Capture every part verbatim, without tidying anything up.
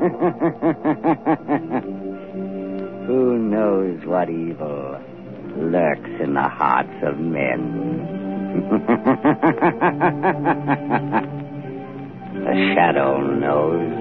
Who knows what evil lurks in the hearts of men? The shadow knows.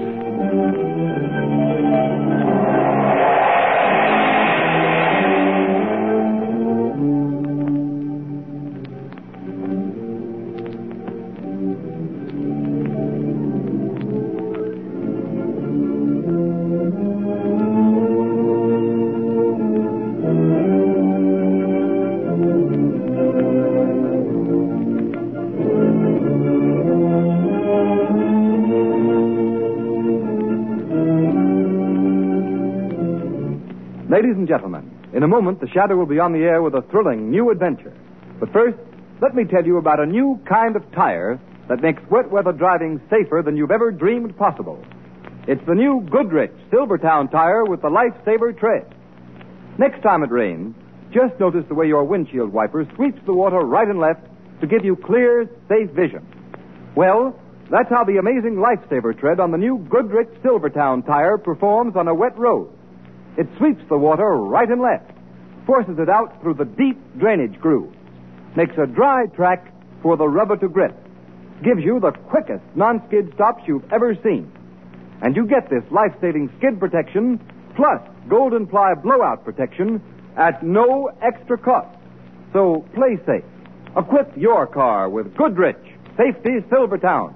Ladies and gentlemen, in a moment, the Shadow will be on the air with a thrilling new adventure. But first, let me tell you about a new kind of tire that makes wet weather driving safer than you've ever dreamed possible. It's the new Goodrich Silvertown tire with the Lifesaver tread. Next time it rains, just notice the way your windshield wiper sweeps the water right and left to give you clear, safe vision. Well, that's how the amazing Lifesaver tread on the new Goodrich Silvertown tire performs on a wet road. It sweeps the water right and left, forces it out through the deep drainage groove, makes a dry track for the rubber to grip, gives you the quickest non-skid stops you've ever seen. And you get this life-saving skid protection plus Golden Ply blowout protection at no extra cost. So play safe. Equip your car with Goodrich Safety Silvertown.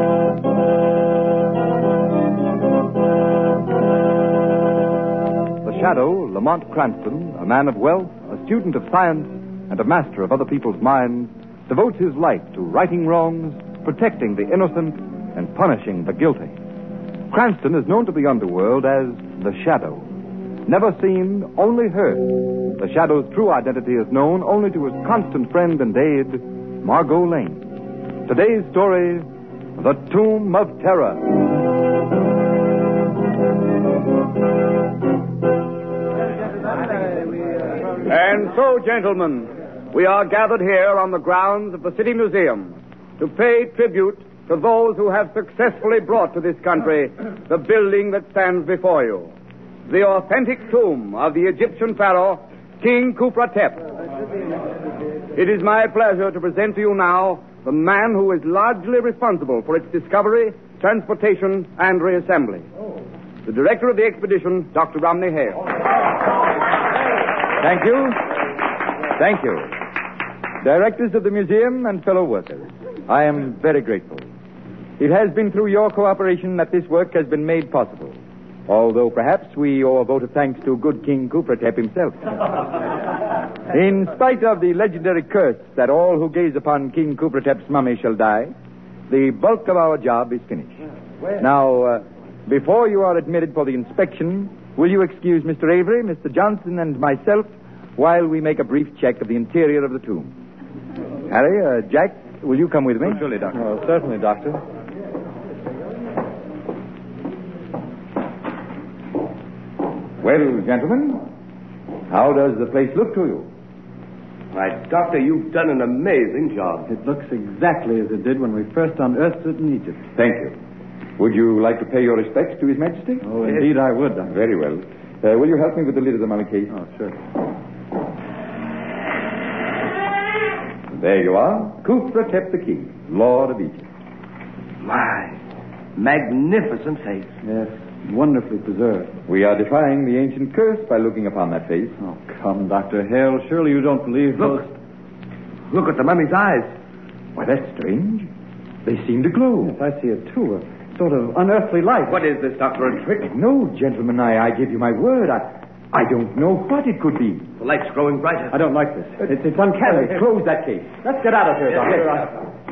Shadow, Lamont Cranston, a man of wealth, a student of science, and a master of other people's minds, devotes his life to righting wrongs, protecting the innocent, and punishing the guilty. Cranston is known to the underworld as the Shadow. Never seen, only heard. The Shadow's true identity is known only to his constant friend and aide, Margot Lane. Today's story, The Tomb of Terror. And so, gentlemen, we are gathered here on the grounds of the City Museum to pay tribute to those who have successfully brought to this country the building that stands before you, the authentic tomb of the Egyptian pharaoh, King Khufra-Tep. It is my pleasure to present to you now the man who is largely responsible for its discovery, transportation, and reassembly. The director of the expedition, Doctor Romney Hale. Thank you. Thank you. Directors of the museum and fellow workers, I am very grateful. It has been through your cooperation that this work has been made possible, although perhaps we owe a vote of thanks to good King Khufra-Tep himself. In spite of the legendary curse that all who gaze upon King Khufra-Tep's mummy shall die, the bulk of our job is finished. Now, uh, before you are admitted for the inspection, will you excuse Mister Avery, Mister Johnson, and myself while we make a brief check of the interior of the tomb? Harry, uh, Jack, will you come with me? Oh, surely, Doctor. Oh, certainly, Doctor. Well, gentlemen, how does the place look to you? Why, Doctor, you've done an amazing job. It looks exactly as it did when we first unearthed it in Egypt. Thank you. Would you like to pay your respects to His Majesty? Oh, indeed I would, Doctor. Very well. Uh, will you help me with the lid of the mummy case? Oh, sure. There you are. Khufra-Tep the King, Lord of Egypt. My, magnificent face. Yes, wonderfully preserved. We are defying the ancient curse by looking upon that face. Oh, come, Doctor Hale. Surely you don't believe Look. those... Look at the mummy's eyes. Why, that's strange. They seem to glow. Yes, I see it, too. A sort of unearthly light. What is this, Doctor, a trick? No, gentlemen, I, I give you my word. I, I don't know what it could be. The light's growing brighter. I don't like this. It's, it's uncanny. Uh, close that case. Let's get out of here, Yes, Doctor. yes.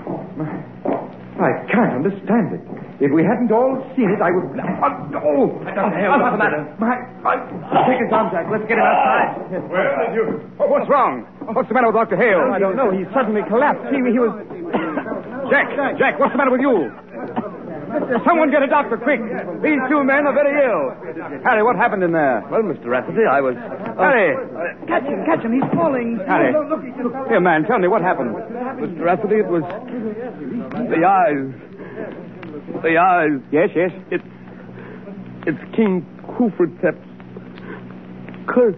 I can't understand it. If we hadn't all seen it, I would... Oh! Doctor Hale, what's the matter? My, my... Take his arm, Jack. Let's get him outside. Where did you... Oh, what's wrong? What's the matter with Doctor Hale? I don't know. He suddenly collapsed. He, he was... Jack, Jack, what's the matter with you? Someone get a doctor, quick. These two men are very ill. Harry, what happened in there? Well, Mister Rafferty, I was... Harry! Catch him, catch him. He's falling. Harry. Here, man, tell me what happened. Mister Rafferty, it was... The eyes. The eyes. Yes, yes. It... It's King Kufratep's curse.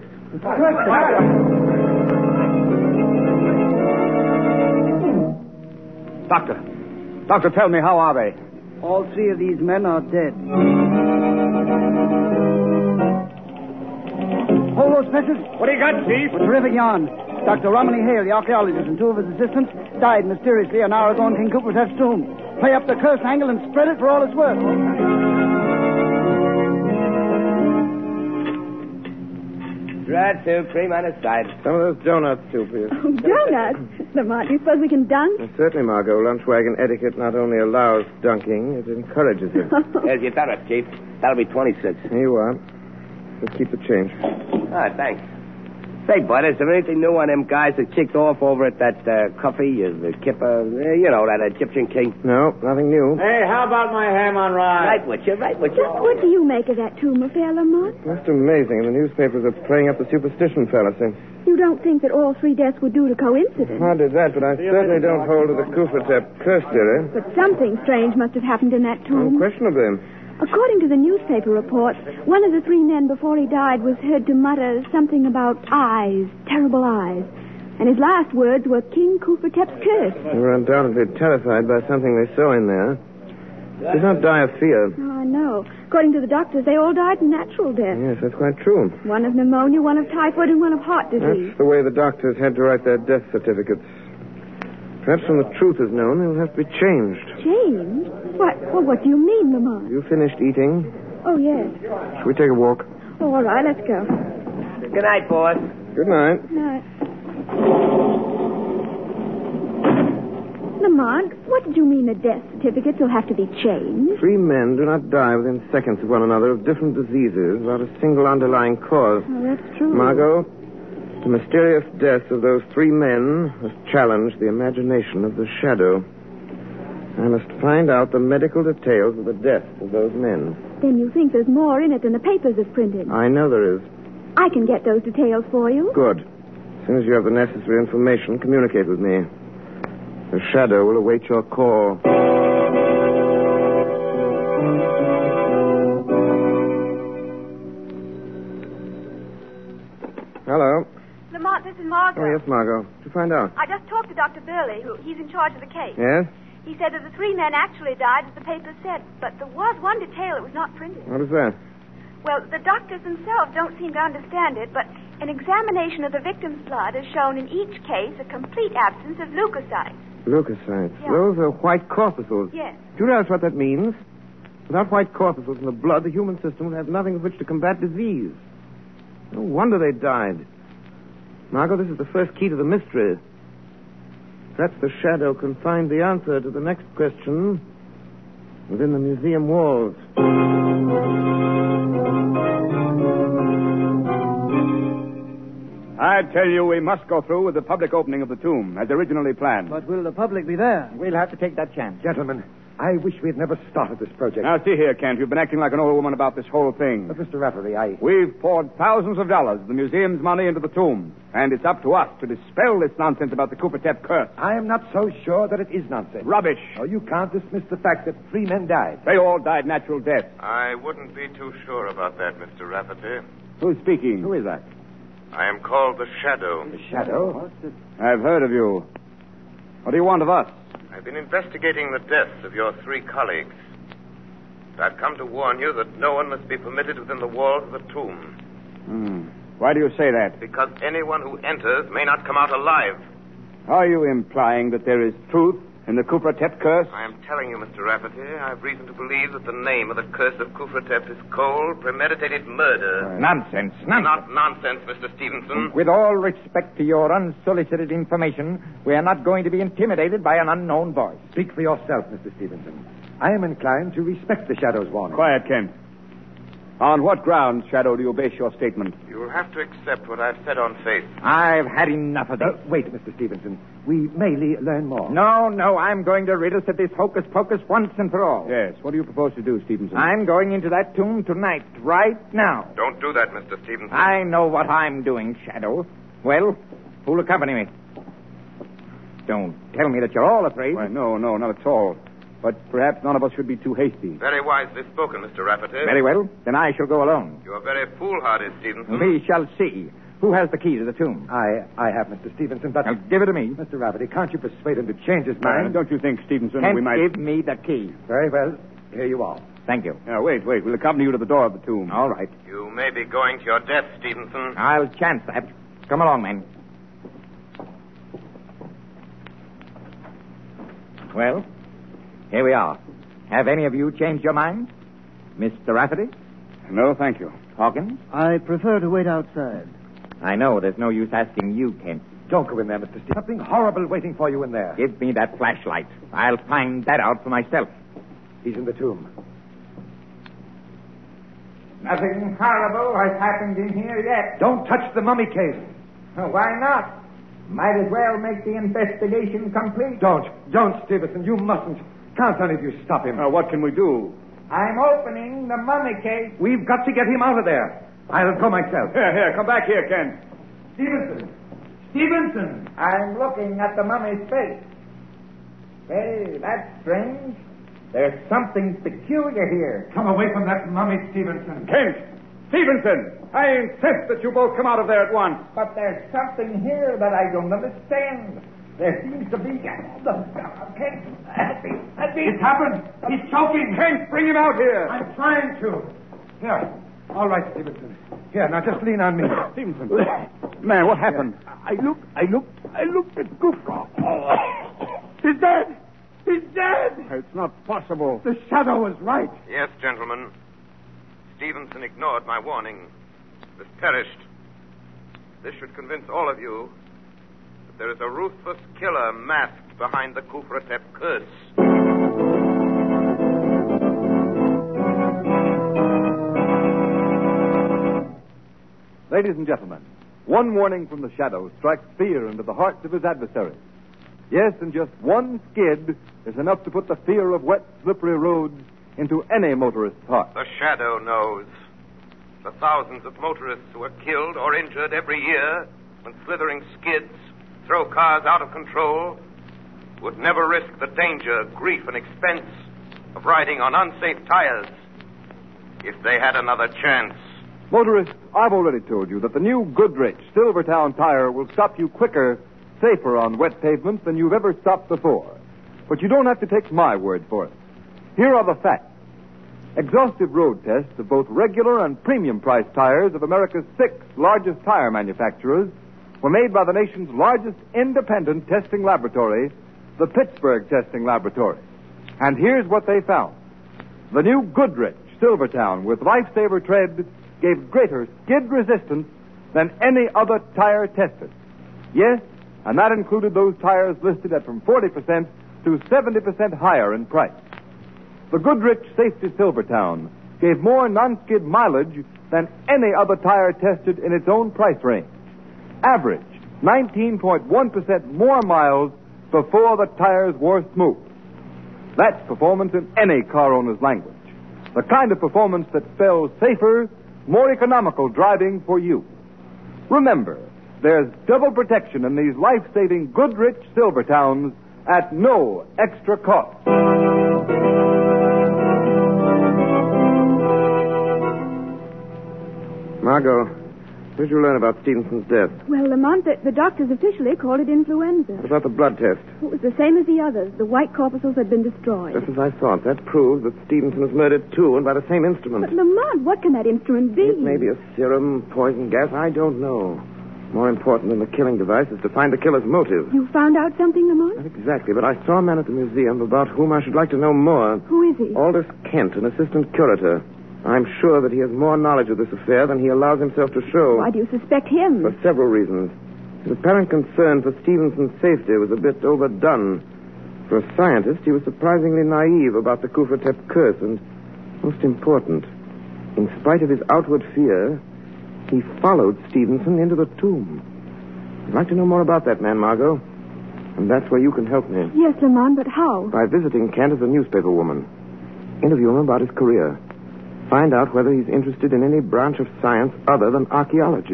Doctor. Doctor, tell me, how are they? All three of these men are dead. Hold those pencils. What do you got, Chief? A terrific yarn. Doctor Romilly Hale, the archaeologist, and two of his assistants died mysteriously an hour ago in King Kufratep's tomb. Play up the curse angle and spread it for all it's worth. Dry soup, cream on the side. Some of those donuts, too, please. Oh, donuts? Lamont, do you suppose we can dunk? Well, certainly, Margot. Lunch wagon etiquette not only allows dunking, it encourages it. Here's your donut, Chief. That'll be twenty-six. Here you are. Just keep the change. Ah, thanks. Say, Bud, is there anything new on them guys that kicked off over at that uh, coffee, uh, the Kipper, uh, you know, that Egyptian king? No, nothing new. Hey, how about my ham on rye? Right with you, right with you. Just what do you make of that tomb affair, Lamont? Most amazing. The newspapers are playing up the superstition fallacy. You don't think that all three deaths were due to coincidence? Hardly that, but I certainly don't hold to the Kufratep curse theory. But something strange must have happened in that tomb. Unquestionably. According to the newspaper reports, one of the three men before he died was heard to mutter something about eyes, terrible eyes. And his last words were King Kufratep's curse. They were undoubtedly terrified by something they saw in there. They did not die of fear. Oh, I know. According to the doctors, they all died natural death. Yes, that's quite true. One of pneumonia, one of typhoid, and one of heart disease. That's the way the doctors had to write their death certificates. Perhaps when the truth is known, they'll have to be changed. Changed? What? Well, what do you mean, Lamont? You finished eating? Oh, yes. Should we take a walk? Oh, all right, let's go. Good night, boss. Good night. Night. Lamont, what did you mean the death certificates will have to be changed? Three men do not die within seconds of one another of different diseases without a single underlying cause. Oh, that's true. Margot, the mysterious death of those three men has challenged the imagination of the Shadow. I must find out the medical details of the death of those men. Then you think there's more in it than the papers have printed? I know there is. I can get those details for you. Good. As soon as you have the necessary information, communicate with me. The Shadow will await your call. Hello. Lamont, this is Margot. Oh, yes, Margot. What did you find out? I just talked to Doctor Burley, who he's in charge of the case. Yes? He said that the three men actually died, as the papers said, but there was one detail that was not printed. What is that? Well, the doctors themselves don't seem to understand it, but an examination of the victim's blood has shown in each case a complete absence of leukocytes. Leukocytes. Yeah. Those are white corpuscles. Yes. Do you realize what that means? Without white corpuscles in the blood, the human system will have nothing with which to combat disease. No wonder they died. Margot, this is the first key to the mystery. Perhaps the Shadow can find the answer to the next question within the museum walls. I tell you, we must go through with the public opening of the tomb, as originally planned. But will the public be there? We'll have to take that chance. Gentlemen, I wish we had never started this project. Now, see here, Kent. You've been acting like an old woman about this whole thing. But, Mister Rafferty, I... We've poured thousands of dollars of the museum's money into the tomb, and it's up to us to dispel this nonsense about the Kufratep curse. I am not so sure that it is nonsense. Rubbish. Oh, you can't dismiss the fact that three men died. They all died natural death. I wouldn't be too sure about that, Mister Rafferty. Who's speaking? Who is that? I am called the Shadow. The Shadow? I've heard of you. What do you want of us? I've been investigating the deaths of your three colleagues. I've come to warn you that no one must be permitted within the walls of the tomb. Hmm. Why do you say that? Because anyone who enters may not come out alive. Are you implying that there is truth in the Kufratep curse? I am telling you, Mister Rafferty, I have reason to believe that the name of the curse of Kufratep is cold, premeditated murder. Nonsense, nonsense. Not nonsense, Mister Stevenson. With all respect to your unsolicited information, we are not going to be intimidated by an unknown voice. Speak for yourself, Mister Stevenson. I am inclined to respect the Shadow's warning. Quiet, Kent. On what grounds, Shadow, do you base your statement? You will have to accept what I've said on faith. I've had enough of this. Uh, wait, Mister Stevenson. We may le- learn more. No, no, I'm going to rid us of this hocus-pocus once and for all. Yes. What do you propose to do, Stevenson? I'm going into that tomb tonight, right now. Don't do that, Mister Stevenson. I know what I'm doing, Shadow. Well, who'll accompany me? Don't tell me that you're all afraid. Why, no, no, not at all. But perhaps none of us should be too hasty. Very wisely spoken, Mister Rafferty. Very well. Then I shall go alone. You are very foolhardy, Stevenson. We shall see. Who has the key to the tomb? I I have, Mister Stevenson, but... Now, give it to me. Mister Rafferty, can't you persuade him to change his mind? Don't you think, Stevenson, Kent, we might... give me the key. Very well. Here you are. Thank you. Now, wait, wait. We'll accompany you to the door of the tomb. All right. You may be going to your death, Stevenson. I'll chance that. Come along, men. Well, here we are. Have any of you changed your mind? Mister Rafferty? No, thank you. Hawkins? I prefer to wait outside. I know there's no use asking you, Kent. Don't go in there, Mister Stevenson. Something horrible waiting for you in there. Give me that flashlight. I'll find that out for myself. He's in the tomb. Nothing horrible has happened in here yet. Don't touch the mummy case. Why not? Might as well make the investigation complete. Don't. Don't, Stevenson. You mustn't. Can't any of you stop him? Uh, what can we do? I'm opening the mummy case. We've got to get him out of there. I'll go myself. Here, here. Come back here, Kent. Stevenson. Stevenson. I'm looking at the mummy's face. Hey, that's strange. There's something peculiar here. Come away from that mummy, Stevenson. Kent! Stevenson! I insist that you both come out of there at once. But there's something here that I don't understand. There seems to be... Kent! Help me! Help me! It's happened! He's choking! Kent, bring him out here! I'm trying to. Here. All right, Stevenson. Here, now just lean on me. Stevenson. Man, what happened? I look, I look, I looked at Gufka. He's dead! He's dead! It's not possible. The shadow was right. Yes, gentlemen. Stevenson ignored my warning. Has perished. This should convince all of you that there is a ruthless killer masked behind the Kufratep curse. Ladies and gentlemen, one warning from the shadow strikes fear into the hearts of his adversaries. Yes, and just one skid is enough to put the fear of wet, slippery roads into any motorist's heart. The shadow knows. The thousands of motorists who are killed or injured every year when slithering skids throw cars out of control would never risk the danger, grief, and expense of riding on unsafe tires if they had another chance. Motorists, I've already told you that the new Goodrich Silvertown tire will stop you quicker, safer on wet pavements than you've ever stopped before. But you don't have to take my word for it. Here are the facts. Exhaustive road tests of both regular and premium price tires of America's six largest tire manufacturers were made by the nation's largest independent testing laboratory, the Pittsburgh Testing Laboratory. And here's what they found. The new Goodrich Silvertown with Lifesaver tread gave greater skid resistance than any other tire tested. Yes, and that included those tires listed at from forty percent to seventy percent higher in price. The Goodrich Safety Silvertown gave more non-skid mileage than any other tire tested in its own price range. Average, nineteen point one percent more miles before the tires wore smooth. That's performance in any car owner's language. The kind of performance that spells safer, more economical driving for you. Remember, there's double protection in these life-saving Goodrich Silvertowns at no extra cost. Margot, what did you learn about Stevenson's death? Well, Lamont, the, the doctors officially called it influenza. What about the blood test? It was the same as the others. The white corpuscles had been destroyed. Just as I thought. That proves that Stevenson was murdered, too, and by the same instrument. But, Lamont, what can that instrument be? It may be a serum, poison gas. I don't know. More important than the killing device is to find the killer's motive. You found out something, Lamont? Not exactly, but I saw a man at the museum about whom I should like to know more. Who is he? Aldous Kent, an assistant curator. I'm sure that he has more knowledge of this affair than he allows himself to show. Why do you suspect him? For several reasons. His apparent concern for Stevenson's safety was a bit overdone. For a scientist, he was surprisingly naive about the Kufratep curse, and, most important, in spite of his outward fear, he followed Stevenson into the tomb. I'd like to know more about that man, Margot. And that's where you can help me. Yes, Lamont, but how? By visiting Kent as a newspaper woman. Interview him about his career. Find out whether he's interested in any branch of science other than archaeology.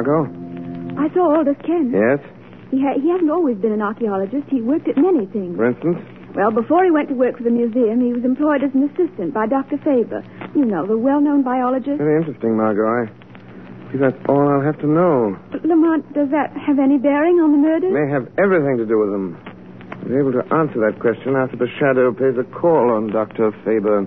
Margot? I saw Aldous Kent. Yes? He, ha- he hasn't always been an archaeologist. He worked at many things. For instance? Well, before he went to work for the museum, he was employed as an assistant by Doctor Faber. You know, the well-known biologist. Very interesting, Margot. I see that's all I'll have to know. But, Lamont, does that have any bearing on the murder? May have everything to do with them. I'll be able to answer that question after the Shadow pays a call on Doctor Faber.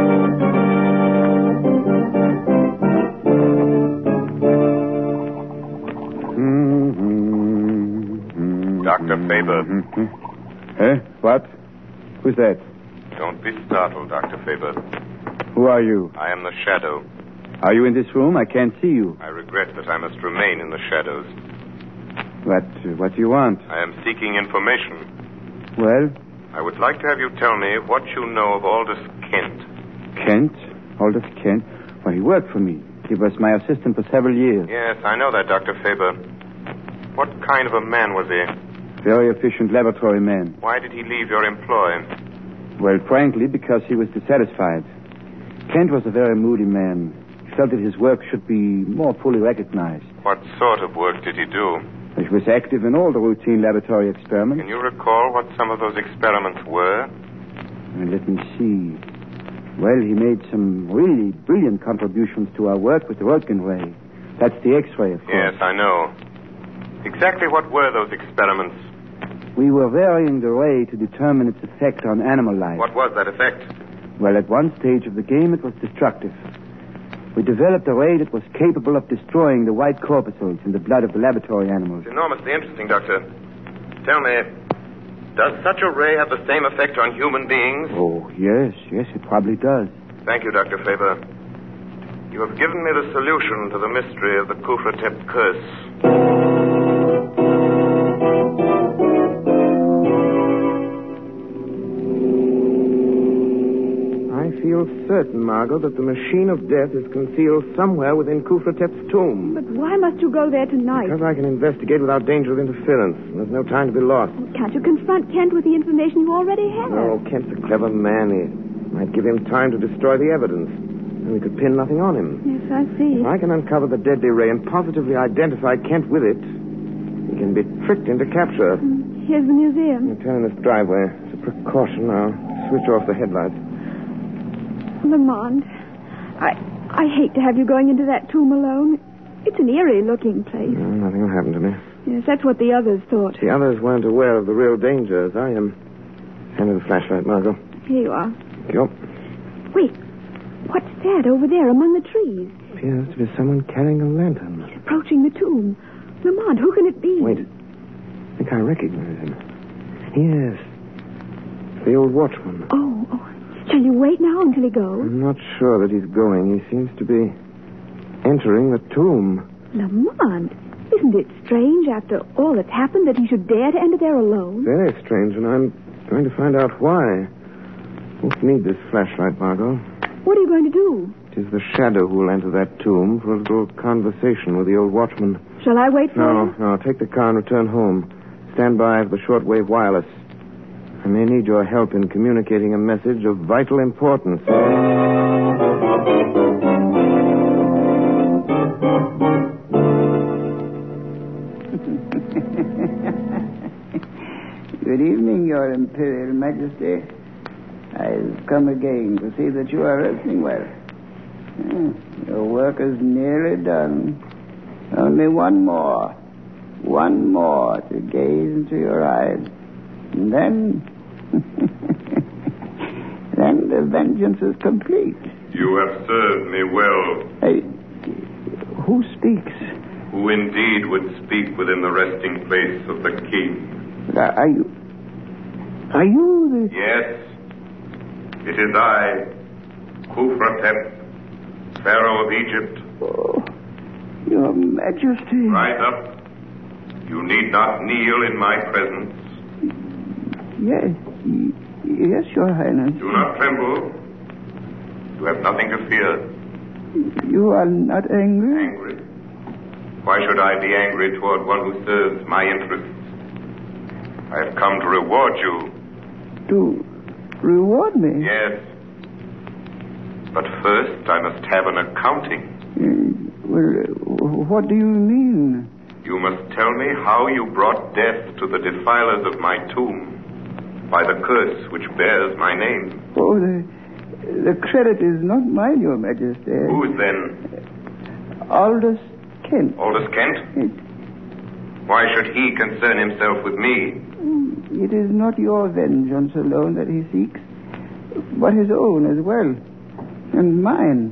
Doctor Faber. Eh? What? Who's that? Don't be startled, Doctor Faber. Who are you? I am the Shadow. Are you in this room? I can't see you. I regret that I must remain in the shadows. What, uh, what do you want? I am seeking information. Well? I would like to have you tell me what you know of Aldous Kent. Kent? Aldous Kent? Well, he worked for me. He was my assistant for several years. Yes, I know that, Doctor Faber. What kind of a man was he? Very efficient laboratory man. Why did he leave your employ? Well, frankly, because he was dissatisfied. Kent was a very moody man. He felt that his work should be more fully recognized. What sort of work did he do? He was active in all the routine laboratory experiments. Can you recall what some of those experiments were? Uh, let me see. Well, he made some really brilliant contributions to our work with the Röntgen ray. That's the X-ray, of course. Yes, I know. Exactly what were those experiments? We were varying the ray to determine its effect on animal life. What was that effect? Well, at one stage of the game, it was destructive. We developed a ray that was capable of destroying the white corpuscles in the blood of the laboratory animals. It's enormously interesting, Doctor. Tell me, does such a ray have the same effect on human beings? Oh, yes, yes, it probably does. Thank you, Doctor Faber. You have given me the solution to the mystery of the Kufratep curse. I feel certain, Margot, that the machine of death is concealed somewhere within Kufratep's tomb. But why must you go there tonight? Because I can investigate without danger of interference. There's no time to be lost. Can't you confront Kent with the information you already have? No, Kent's a clever man. He might give him time to destroy the evidence. And we could pin nothing on him. Yes, I see. If I can uncover the deadly ray and positively identify Kent with it, he can be tricked into capture. Here's the museum. I'll turn in this driveway. As a precaution, I'll switch off the headlights. Lamont, I I hate to have you going into that tomb alone. It's an eerie-looking place. No, nothing will happen to me. Yes, that's what the others thought. The others weren't aware of the real danger as I am. Hand me the flashlight, Margot. Here you are. Thank you. Wait, what's that over there among the trees? Appears to be someone carrying a lantern. He's approaching the tomb. Lamont, who can it be? Wait. I think I recognize him. Yes. The old watchman. Oh, oh. Shall you wait now until he goes? I'm not sure that he's going. He seems to be entering the tomb. Lamont, isn't it strange after all that's happened that he should dare to enter there alone? Very strange, and I'm going to find out why. Won't need this flashlight, Margot. What are you going to do? It is the Shadow who will enter that tomb for a little conversation with the old watchman. Shall I wait for No, him? no. Take the car and return home. Stand by for the shortwave wireless. I may need your help in communicating a message of vital importance. Good evening, Your Imperial Majesty. I've come again to see that you are resting well. Hmm, Your work is nearly done. Only one more. One more to gaze into your eyes. And then... then the vengeance is complete. You have served me well. Hey, who speaks? Who indeed would speak within the resting place of the king. Are you... Are you the... Yes. It is I, Kufratep, Pharaoh of Egypt. Oh, Your Majesty. Rise up. You need not kneel in my presence. Yes. Yes, Your Highness. Do not tremble. You have nothing to fear. You are not angry? Angry? Why should I be angry toward one who serves my interests? I have come to reward you. To reward me? Yes. But first, I must have an accounting. Uh, well, uh, what do you mean? You must tell me how you brought death to the defilers of my tomb by the curse which bears my name. Oh, the, the credit is not mine, Your Majesty. Whose then? Aldous Kent. Aldous Kent? It, Why should he concern himself with me? it is not your vengeance alone that he seeks, but his own as well. And mine.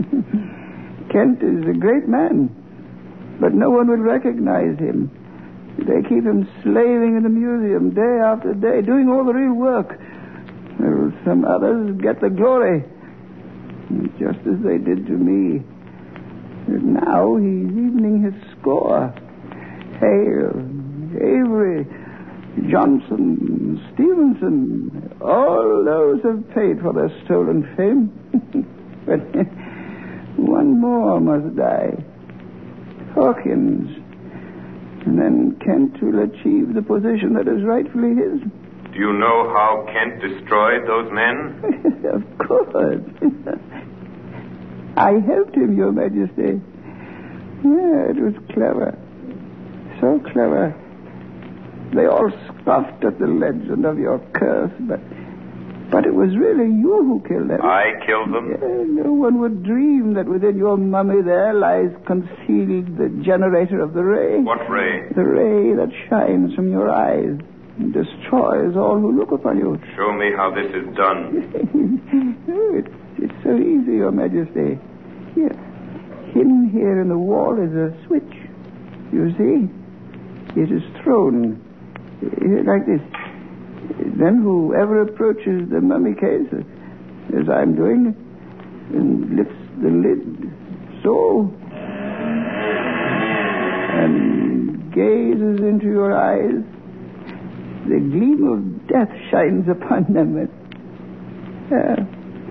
Kent is a great man, but no one will recognize him. They keep him slaving in the museum day after day, doing all the real work. Well, some others get the glory, just as they did to me. And now he's evening his score. Hale, Avery, Johnson, Stevenson, all those have paid for their stolen fame. But one more must die. Hawkins. And then Kent will achieve the position that is rightfully his. Do you know how Kent destroyed those men? Of course. I helped him, Your Majesty. Yeah, it was clever. So clever. They all scoffed at the legend of your curse, but but it was really you who killed them. I killed them? Yeah, no one would dream that within your mummy there lies concealed the generator of the ray. What ray? The ray that shines from your eyes and destroys all who look upon you. Show me how this is done. it's, it's so easy, Your Majesty. Here. Hidden here in the wall is a switch. You see? It is thrown like this. Then whoever approaches the mummy case, as I'm doing, and lifts the lid, so, and gazes into your eyes, the gleam of death shines upon them. Uh,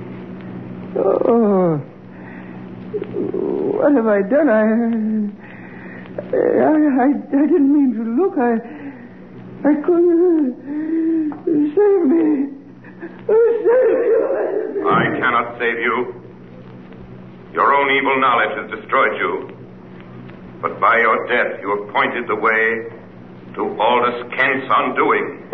oh, what have I done? I, I, I, I didn't mean to look. I... I couldn't... Save me. Save me. I cannot save you. Your own evil knowledge has destroyed you. But by your death, you have pointed the way to Aldous Kent's undoing.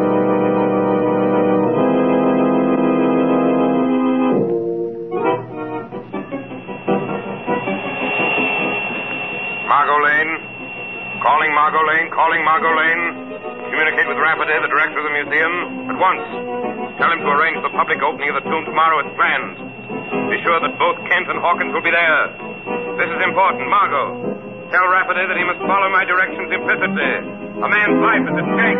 Margot Lane. Calling Margot Lane. Calling Margot Lane. Communicate with Rafferty, the director of the museum, at once. Tell him to arrange the public opening of the tomb tomorrow as planned. Be sure that both Kent and Hawkins will be there. This is important. Margot, tell Rafferty that he must follow my directions implicitly. A man's life is at stake.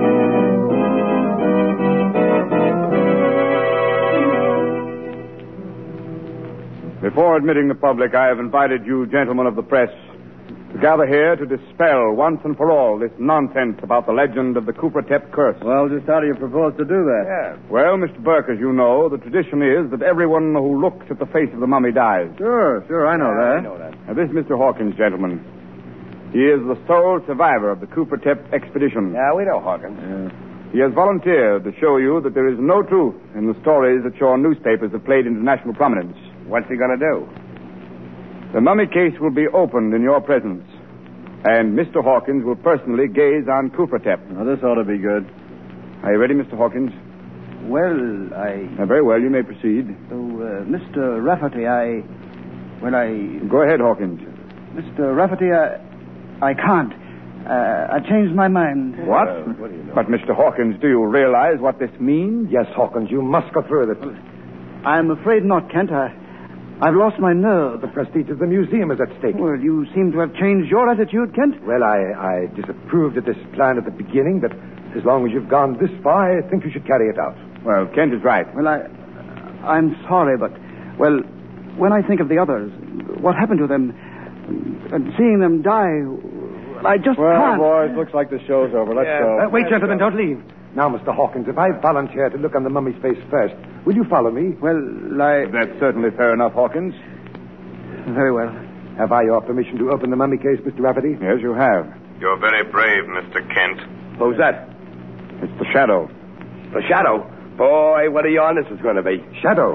Before admitting the public, I have invited you, gentlemen of the press, to gather here to dispel once and for all this nonsense about the legend of the Coopertep curse. Well, just how do you propose to do that? Yeah. Well, Mister Burke, as you know, the tradition is that everyone who looks at the face of the mummy dies. Sure, sure, I know yeah, that. I know that. Now, this Mister Hawkins, gentlemen, he is the sole survivor of the Coopertep expedition. Yeah, we know Hawkins. Yeah. He has volunteered to show you that there is no truth in the stories that your newspapers have played into national prominence. What's he going to do? The mummy case will be opened in your presence, and Mister Hawkins will personally gaze on Coopertep. Now, this ought to be good. Are you ready, Mister Hawkins? Well, I... Uh, very well, you may proceed. So, uh, Mister Rafferty, I... Well, I... Go ahead, Hawkins. Mister Rafferty, I... I can't. Uh, I changed my mind. What? Uh, what do you know? But, Mister Hawkins, do you realize what this means? Yes, Hawkins, you must go through with it. I'm afraid not, Kent. I... I've lost my nerve. The prestige of the museum is at stake. Well, you seem to have changed your attitude, Kent. Well, I, I disapproved of this plan at the beginning, but as long as you've gone this far, I think you should carry it out. Well, Kent is right. Well, I... I'm sorry, but... Well, when I think of the others, what happened to them, and seeing them die, I just well, can't. Well, boys, looks like the show's over. Let's yeah. go. Uh, wait, gentlemen, don't leave. Now, Mister Hawkins, if I volunteer to look on the mummy's face first, will you follow me? Well, I... That's certainly fair enough, Hawkins. Very well. Have I your permission to open the mummy case, Mister Rafferty? Yes, you have. You're very brave, Mister Kent. Who's that? It's the Shadow. The Shadow? Boy, what a yarn this is going to be. Shadow.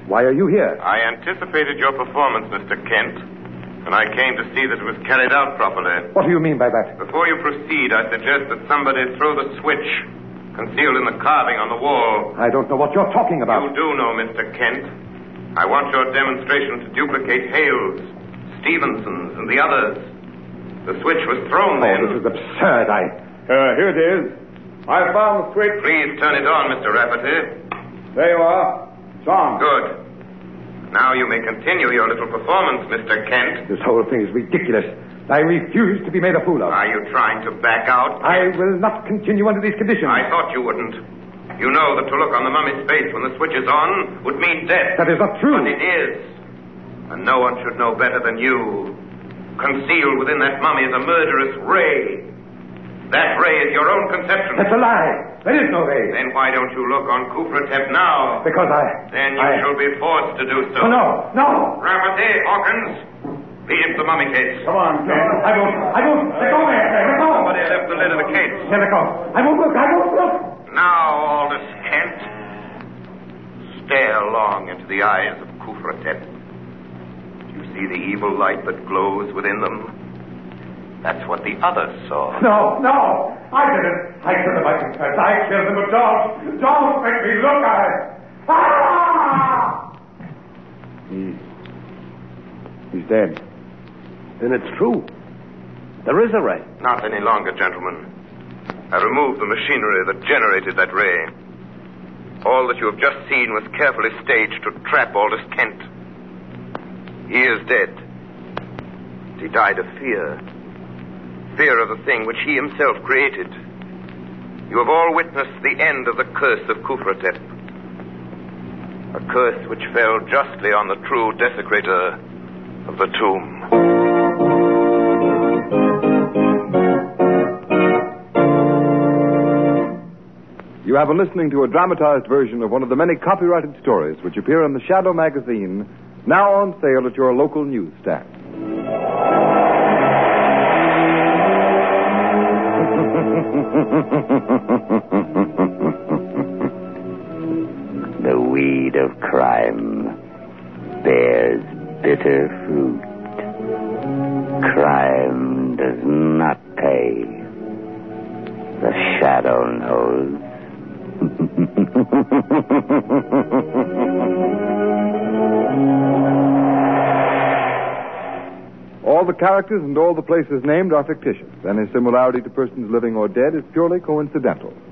Why are you here? I anticipated your performance, Mister Kent, and I came to see that it was carried out properly. What do you mean by that? Before you proceed, I suggest that somebody throw the switch concealed in the carving on the wall. I don't know what you're talking about. You do know, Mister Kent. I want your demonstration to duplicate Hale's, Stevenson's, and the others. The switch was thrown oh, then. This is absurd. I... Uh, here it is. I found the switch. Please turn it on, Mister Rafferty. There you are. It's on. Good. Now you may continue your little performance, Mister Kent. This whole thing is ridiculous. I refuse to be made a fool of. Are you trying to back out? I will not continue under these conditions. I thought you wouldn't. You know that to look on the mummy's face when the switch is on would mean death. That is not true. But it is. And no one should know better than you. Concealed within that mummy is a murderous ray. That ray is your own conception. That's a lie. There is no ray. Then why don't you look on Kufratep now? Because I... Then you I... shall be forced to do so. Oh, no, no. Rafferty, Hawkins, feed him the mummy case. Come on, Ken. I won't. I won't. Let go, man. Let go. Somebody left the lid of the case. Let go. I won't look. I won't look. Now, Aldous Kent, stare long into the eyes of Kufratep. Do you see the evil light that glows within them? That's what the others saw. No, no. I didn't. I killed him, I confess. I killed him, but don't. Don't make me look at it. Ah! He... He's dead. Then it's true. There is a ray. Not any longer, gentlemen. I removed the machinery that generated that ray. All that you have just seen was carefully staged to trap Aldous Kent. He is dead. He died of fear. Fear of the thing which he himself created. You have all witnessed the end of the curse of Kufratep. A curse which fell justly on the true desecrator of the tomb. You have been listening to a dramatized version of one of the many copyrighted stories which appear in the Shadow magazine, now on sale at your local newsstand. The weed of crime bears bitter fruit. Crime does not pay. The Shadow knows. All the characters and all the places named are fictitious. Any similarity to persons living or dead is purely coincidental.